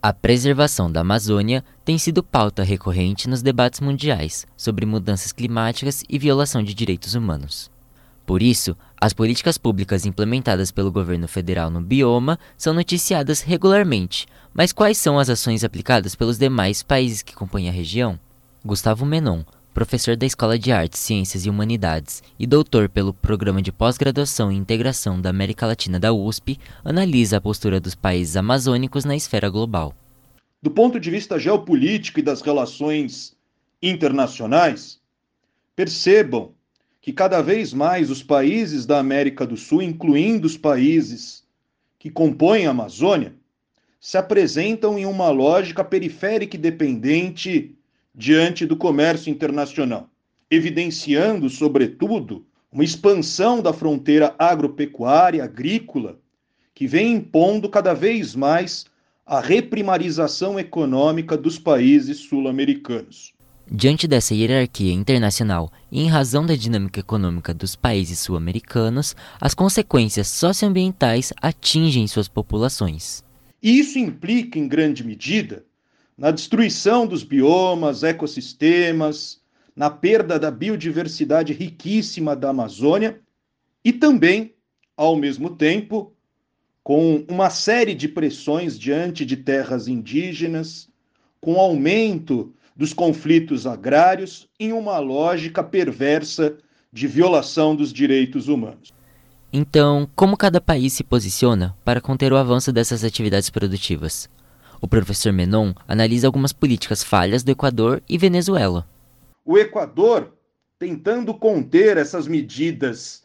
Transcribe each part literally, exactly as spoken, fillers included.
A preservação da Amazônia tem sido pauta recorrente nos debates mundiais sobre mudanças climáticas e violação de direitos humanos. Por isso, as políticas públicas implementadas pelo governo federal no bioma são noticiadas regularmente, mas quais são as ações aplicadas pelos demais países que compõem a região? Gustavo Menon, professor da Escola de Artes, Ciências e Humanidades e doutor pelo Programa de Pós-Graduação e Integração da América Latina da U S P, analisa a postura dos países amazônicos na esfera global. Do ponto de vista geopolítico e das relações internacionais, percebam que cada vez mais os países da América do Sul, incluindo os países que compõem a Amazônia, se apresentam em uma lógica periférica e dependente diante do comércio internacional, evidenciando, sobretudo, uma expansão da fronteira agropecuária, agrícola, que vem impondo cada vez mais a reprimarização econômica dos países sul-americanos. Diante dessa hierarquia internacional e em razão da dinâmica econômica dos países sul-americanos, as consequências socioambientais atingem suas populações. E isso implica, em grande medida, na destruição dos biomas, ecossistemas, na perda da biodiversidade riquíssima da Amazônia e também, ao mesmo tempo, com uma série de pressões diante de terras indígenas, com aumento dos conflitos agrários em uma lógica perversa de violação dos direitos humanos. Então, como cada país se posiciona para conter o avanço dessas atividades produtivas? O professor Menon analisa algumas políticas falhas do Equador e Venezuela. O Equador, tentando conter essas medidas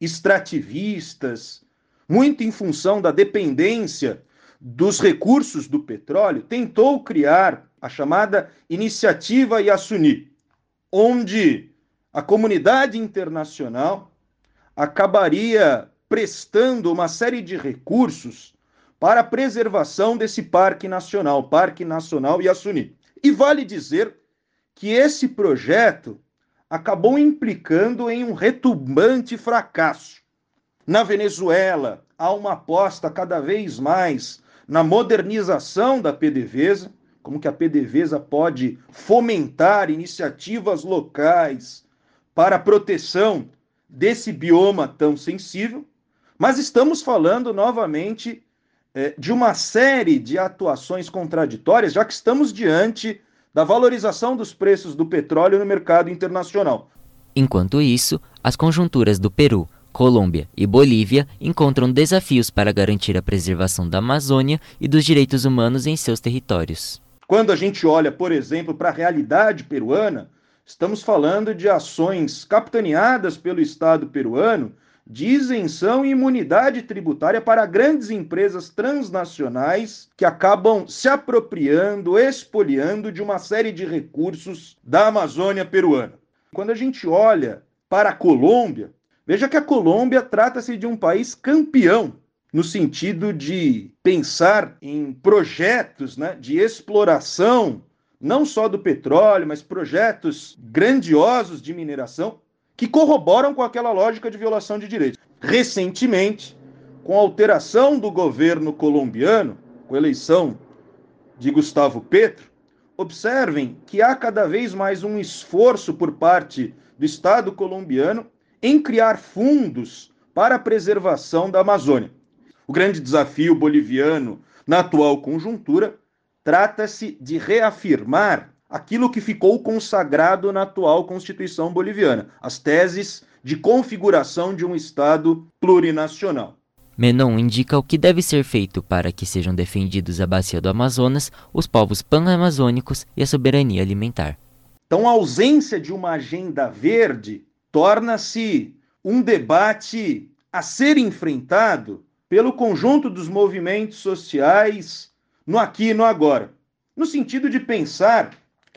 extrativistas, muito em função da dependência dos recursos do petróleo, tentou criar a chamada Iniciativa Yasuni, onde a comunidade internacional acabaria prestando uma série de recursos para a preservação desse Parque Nacional, Parque Nacional Yasuni. E vale dizer que esse projeto acabou implicando em um retumbante fracasso. Na Venezuela, há uma aposta cada vez mais na modernização da PDVSA, como que a PDVSA pode fomentar iniciativas locais para a proteção desse bioma tão sensível, mas estamos falando novamente de uma série de atuações contraditórias, já que estamos diante da valorização dos preços do petróleo no mercado internacional. Enquanto isso, as conjunturas do Peru, Colômbia e Bolívia encontram desafios para garantir a preservação da Amazônia e dos direitos humanos em seus territórios. Quando a gente olha, por exemplo, para a realidade peruana, estamos falando de ações capitaneadas pelo Estado peruano de isenção e imunidade tributária para grandes empresas transnacionais que acabam se apropriando, expoliando de uma série de recursos da Amazônia peruana. Quando a gente olha para a Colômbia, veja que a Colômbia trata-se de um país campeão no sentido de pensar em projetos, né, de exploração, não só do petróleo, mas projetos grandiosos de mineração, que corroboram com aquela lógica de violação de direitos. Recentemente, com a alteração do governo colombiano, com a eleição de Gustavo Petro, observem que há cada vez mais um esforço por parte do Estado colombiano em criar fundos para a preservação da Amazônia. O grande desafio boliviano na atual conjuntura trata-se de reafirmar aquilo que ficou consagrado na atual Constituição boliviana, as teses de configuração de um Estado plurinacional. Menon indica o que deve ser feito para que sejam defendidos a bacia do Amazonas, os povos pan-amazônicos e a soberania alimentar. Então, a ausência de uma agenda verde torna-se um debate a ser enfrentado pelo conjunto dos movimentos sociais no aqui e no agora, no sentido de pensar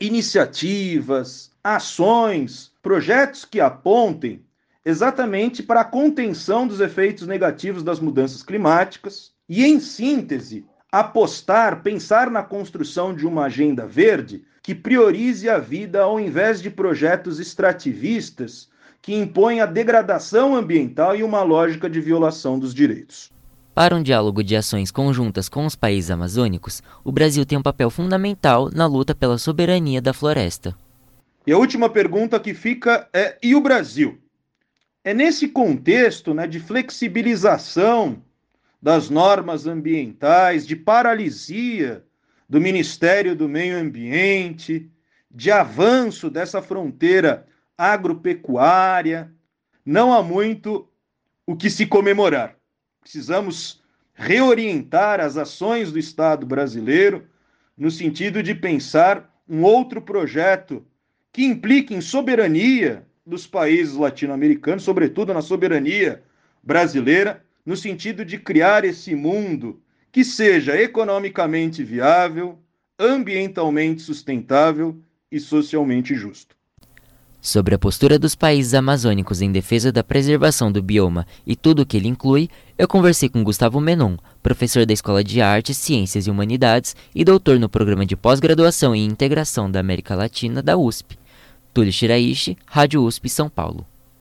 iniciativas, ações, projetos que apontem exatamente para a contenção dos efeitos negativos das mudanças climáticas e, em síntese, apostar, pensar na construção de uma agenda verde que priorize a vida ao invés de projetos extrativistas que impõem a degradação ambiental e uma lógica de violação dos direitos. Para um diálogo de ações conjuntas com os países amazônicos, o Brasil tem um papel fundamental na luta pela soberania da floresta. E a última pergunta que fica é: e o Brasil? É nesse contexto, né, de flexibilização das normas ambientais, de paralisia do Ministério do Meio Ambiente, de avanço dessa fronteira agropecuária, não há muito o que se comemorar. Precisamos reorientar as ações do Estado brasileiro no sentido de pensar um outro projeto que implique em soberania dos países latino-americanos, sobretudo na soberania brasileira, no sentido de criar esse mundo que seja economicamente viável, ambientalmente sustentável e socialmente justo. Sobre a postura dos países amazônicos em defesa da preservação do bioma e tudo o que ele inclui, eu conversei com Gustavo Menon, professor da Escola de Artes, Ciências e Humanidades e doutor no Programa de Pós-Graduação em Integração da América Latina da U S P. Túlio Shiraishi, Rádio U S P São Paulo.